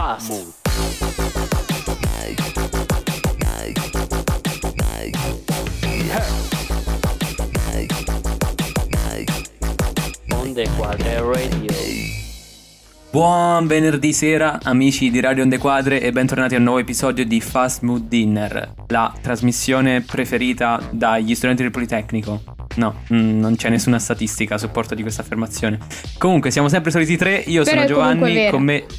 Fast. Onde Quadre Radio. Buon venerdì sera, amici di Radio Onde Quadre, e bentornati a un nuovo episodio di Fast Mood Dinner, la trasmissione preferita dagli studenti del Politecnico. No, non c'è nessuna statistica a supporto di questa affermazione. Comunque, siamo sempre soliti tre. Io Però sono Giovanni, con me...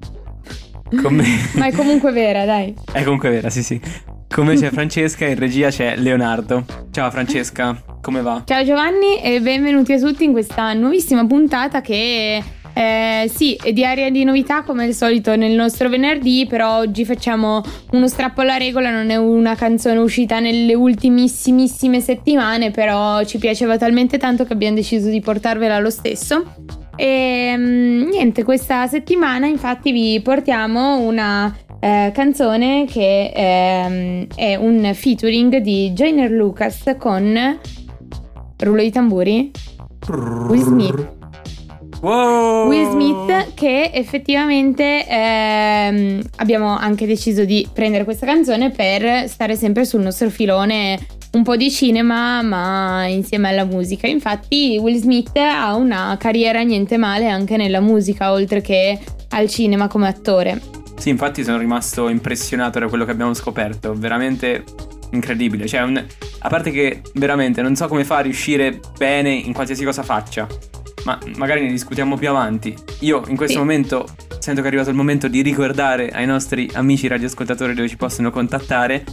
Ma è comunque vera, dai. È comunque vera, sì. Con me c'è Francesca e in regia c'è Leonardo. Ciao Francesca, come va? Ciao Giovanni e benvenuti a tutti in questa nuovissima puntata che... sì, è di aria di novità come al solito nel nostro venerdì, però oggi facciamo uno strappo alla regola, non è una canzone uscita nelle ultimissimissime settimane, però ci piaceva talmente tanto che abbiamo deciso di portarvela lo stesso. E niente, questa settimana infatti vi portiamo una canzone che è un featuring di Joyner Lucas con, rullo di tamburi, Will Smith. Wow. Will Smith, che effettivamente abbiamo anche deciso di prendere questa canzone per stare sempre sul nostro filone un po' di cinema ma insieme alla musica. Infatti Will Smith ha una carriera niente male anche nella musica oltre che al cinema come attore. Sì, infatti sono rimasto impressionato da quello che abbiamo scoperto, veramente incredibile. Cioè, a parte che veramente non so come fa a riuscire bene in qualsiasi cosa faccia, ma magari ne discutiamo più avanti. Io in questo momento sento che è arrivato il momento di ricordare ai nostri amici radioascoltatori dove ci possono contattare.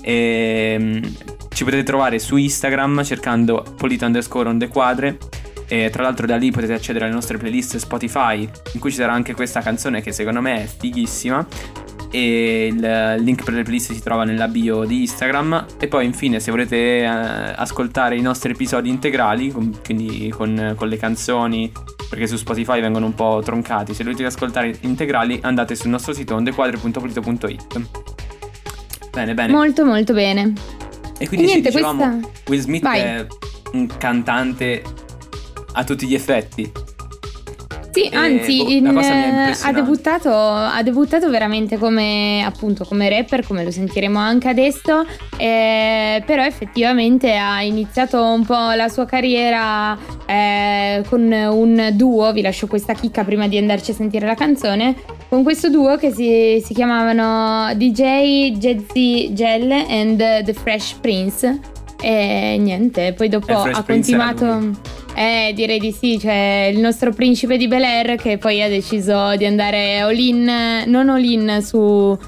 E ci potete trovare su Instagram cercando Polito_Ondequadre. E tra l'altro da lì potete accedere alle nostre playlist Spotify, in cui ci sarà anche questa canzone che secondo me è fighissima. E il link per le playlist si trova nella bio di Instagram. E poi infine, se volete ascoltare i nostri episodi integrali, quindi con le canzoni, perché su Spotify vengono un po' troncati, se volete ascoltare integrali andate sul nostro sito ondequadre.polito.it. Bene. Molto molto bene. E quindi niente, dicevamo, questa... Will Smith Vai. è un cantante a tutti gli effetti. Sì, anzi, la cosa mi ha impressionato. ha debuttato veramente come, appunto, come rapper, come lo sentiremo anche adesso, però effettivamente ha iniziato un po' la sua carriera con un duo. Vi lascio questa chicca prima di andarci a sentire la canzone, con questo duo che si chiamavano DJ Jazzy Gel and The Fresh Prince. E niente, poi dopo ha continuato... direi di sì, cioè il nostro principe di Bel-Air che poi ha deciso di andare non all-in sul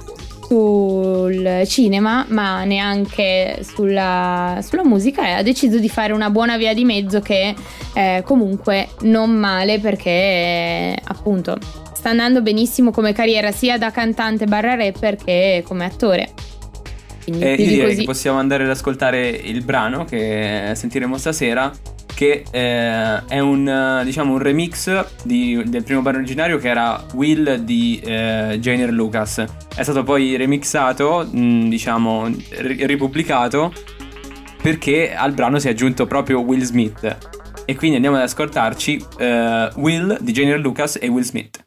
cinema, ma neanche sulla musica, e ha deciso di fare una buona via di mezzo che comunque non male, perché appunto sta andando benissimo come carriera sia da cantante / rapper che come attore. Quindi Io più di direi così. che possiamo andare ad ascoltare il brano che sentiremo stasera, che è un remix del primo brano originario, che era Will di Joyner Lucas. È stato poi remixato, ripubblicato, perché al brano si è aggiunto proprio Will Smith. E quindi andiamo ad ascoltarci Will di Joyner Lucas e Will Smith.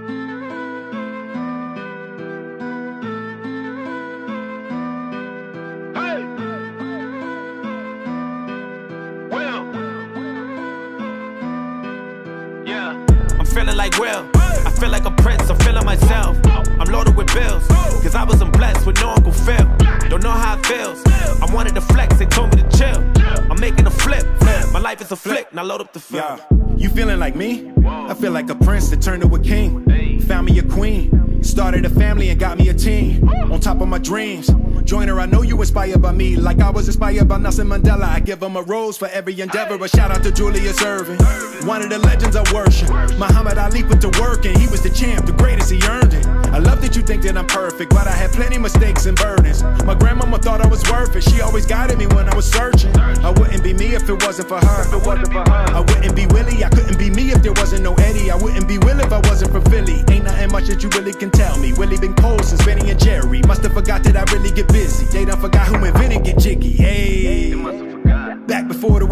Feeling like Will, I feel like a prince, I'm feeling myself. I'm loaded with bills, cause I wasn't blessed with no Uncle Phil. Don't know how it feels, I wanted to flex, they told me to chill. I'm making a flip, my life is a flick, now load up the film. Yeah. You feeling like me? I feel like a prince that turned to a king. Found me a queen, started a family and got me a team. On top of my dreams, Joyner, I know you inspired by me, like I was inspired by Nelson Mandela. I give him a rose for every endeavor. A shout out to Julius Erving, one of the legends I worship. Muhammad Ali put to work and he was the champ, the greatest, he earned it. I love that you think that I'm perfect, but I had plenty mistakes and burdens. My grandmama thought I was worth it, she always guided me when I was searching. I wouldn't be me if it wasn't for her. I wouldn't be Willie, I couldn't be me if there wasn't no Eddie. I wouldn't be Will if I wasn't from Philly. Ain't nothing much that you really can tell me. Willie been cold since Benny and Jerry. Must've forgot that I really get busy. They done forgot who invented Get Jiggy. Hey, back before there was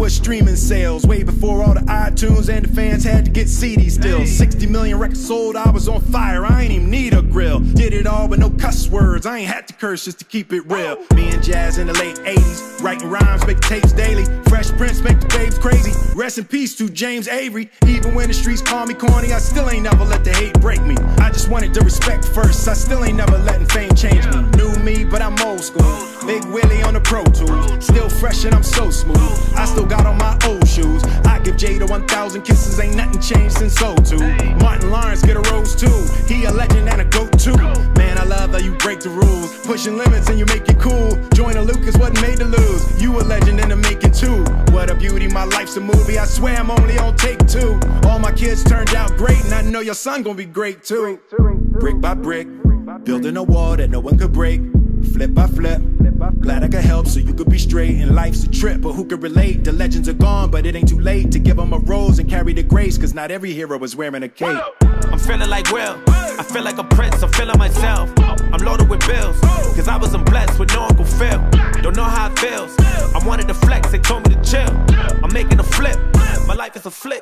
push streaming sales. Way before all the iTunes and the fans had to get CDs still. 60 million records sold, I was on fire, I ain't even need a grill. Did it all with no cuss words, I ain't had to curse just to keep it real. Me and Jazz in the late 80s, writing rhymes, making tapes daily. Fresh Prince make the babes crazy. Rest in peace to James Avery. Even when the streets call me corny, I still ain't never let the hate break me. I just wanted the respect first, I still ain't never letting fame change me. New me, but I'm old school. Big Willie on the Pro Tools. Still fresh and I'm so smooth. I still got on my old shoes. I give Jada 1,000 kisses, ain't nothing changed since '02. Martin Lawrence get a rose too. He a legend and a goat too. Man, I love how you break the rules. Pushing limits and you make it cool. Joyner Lucas wasn't made to lose. You a legend in the making too. What a beauty, my life's a movie. I swear I'm only on take 2. All my kids turned out great, and I know your son gonna be great too. Brick by brick, building a wall that no one could break. Flip by flip, glad I could help so you could be straight. And life's a trip, but who could relate? The legends are gone, but it ain't too late to give them a rose and carry the grace, cause not every hero is wearing a cape. I'm feeling like Will, I feel like a prince, I'm feeling myself. I'm loaded with bills, cause I wasn't blessed with no Uncle Phil. Don't know how it feels, I wanted to flex, they told me to chill. I'm making a flip, my life is a flick.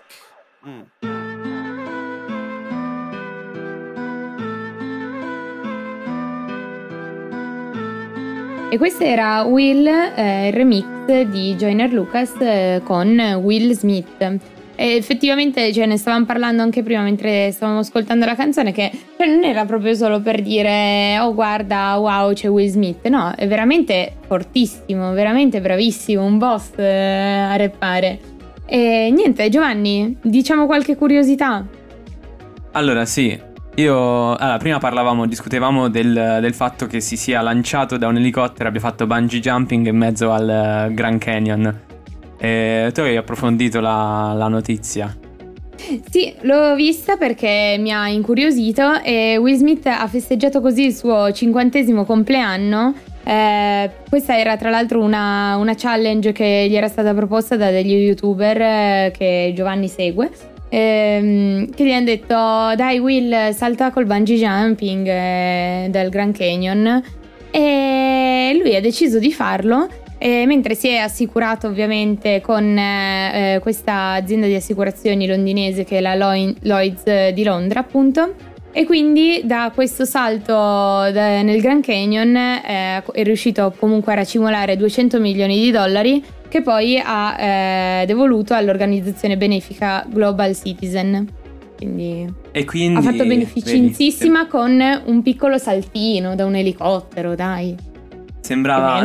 E questo era Will, il remix di Joyner Lucas con Will Smith. E effettivamente, cioè, ne stavamo parlando anche prima mentre stavamo ascoltando la canzone, che non era proprio solo per dire oh guarda, wow, c'è Will Smith. No, è veramente fortissimo, veramente bravissimo, un boss a rappare. E niente, Giovanni, diciamo qualche curiosità. Allora sì, prima discutevamo del fatto che si sia lanciato da un elicottero, abbia fatto bungee jumping in mezzo al Grand Canyon. Tu hai approfondito la notizia? Sì, l'ho vista perché mi ha incuriosito e Will Smith ha festeggiato così il suo 50° compleanno. Questa era tra l'altro una challenge che gli era stata proposta da degli youtuber che Giovanni segue. Che gli hanno detto dai Will, salta col bungee jumping dal Grand Canyon, e lui ha deciso di farlo, mentre si è assicurato ovviamente con questa azienda di assicurazioni londinese che è la Lloyds di Londra appunto, e quindi da questo salto nel Grand Canyon è riuscito comunque a racimolare $200 milioni che poi ha devoluto all'organizzazione benefica Global Citizen. Quindi ha fatto beneficenzissima con un piccolo saltino da un elicottero, dai. Sembrava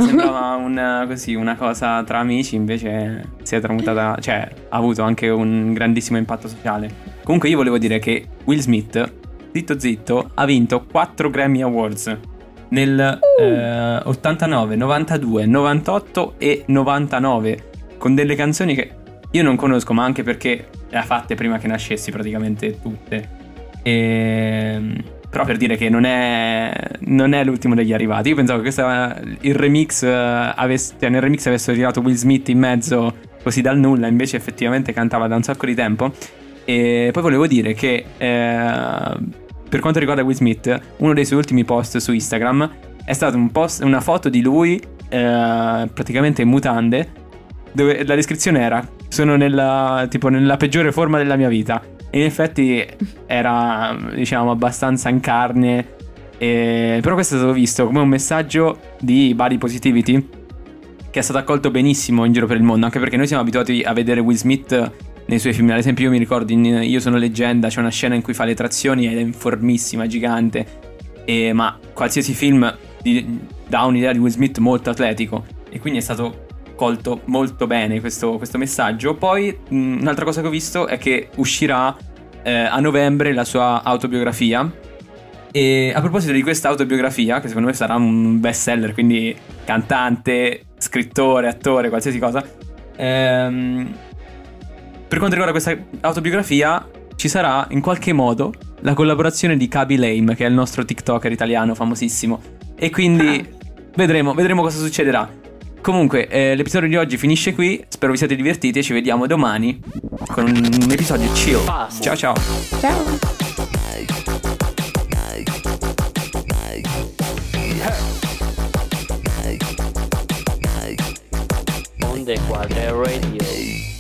una cosa tra amici, invece si è tramutata, cioè ha avuto anche un grandissimo impatto sociale. Comunque io volevo dire che Will Smith, zitto, ha vinto 4 Grammy Awards nel 89, 92, 98 e 99, con delle canzoni che io non conosco, ma anche perché le ha fatte prima che nascessi praticamente tutte. Però per dire che non è l'ultimo degli arrivati. Io pensavo che nel remix avesse tirato Will Smith in mezzo così dal nulla, invece effettivamente cantava da un sacco di tempo. E poi volevo dire che per quanto riguarda Will Smith, uno dei suoi ultimi post su Instagram è stato una foto di lui praticamente in mutande, dove la descrizione era: sono nella peggiore forma della mia vita. E in effetti era, diciamo, abbastanza in carne, però questo è stato visto come un messaggio di body positivity che è stato accolto benissimo in giro per il mondo, anche perché noi siamo abituati a vedere Will Smith nei suoi film. Ad esempio io mi ricordo in Io sono leggenda c'è una scena in cui fa le trazioni ed è in formissima, gigante, ma qualsiasi film dà un'idea di Will Smith molto atletico, e quindi è stato colto molto bene questo messaggio. Poi un'altra cosa che ho visto è che uscirà a novembre la sua autobiografia, e a proposito di questa autobiografia, che secondo me sarà un best seller, quindi cantante, scrittore, attore, qualsiasi cosa, per quanto riguarda questa autobiografia ci sarà in qualche modo la collaborazione di Khaby Lame, che è il nostro TikToker italiano famosissimo, e quindi vedremo cosa succederà. Comunque l'episodio di oggi finisce qui, spero vi siate divertiti e ci vediamo domani con un episodio chill. Ciao ciao. Ciao. Grande Quadre Radio.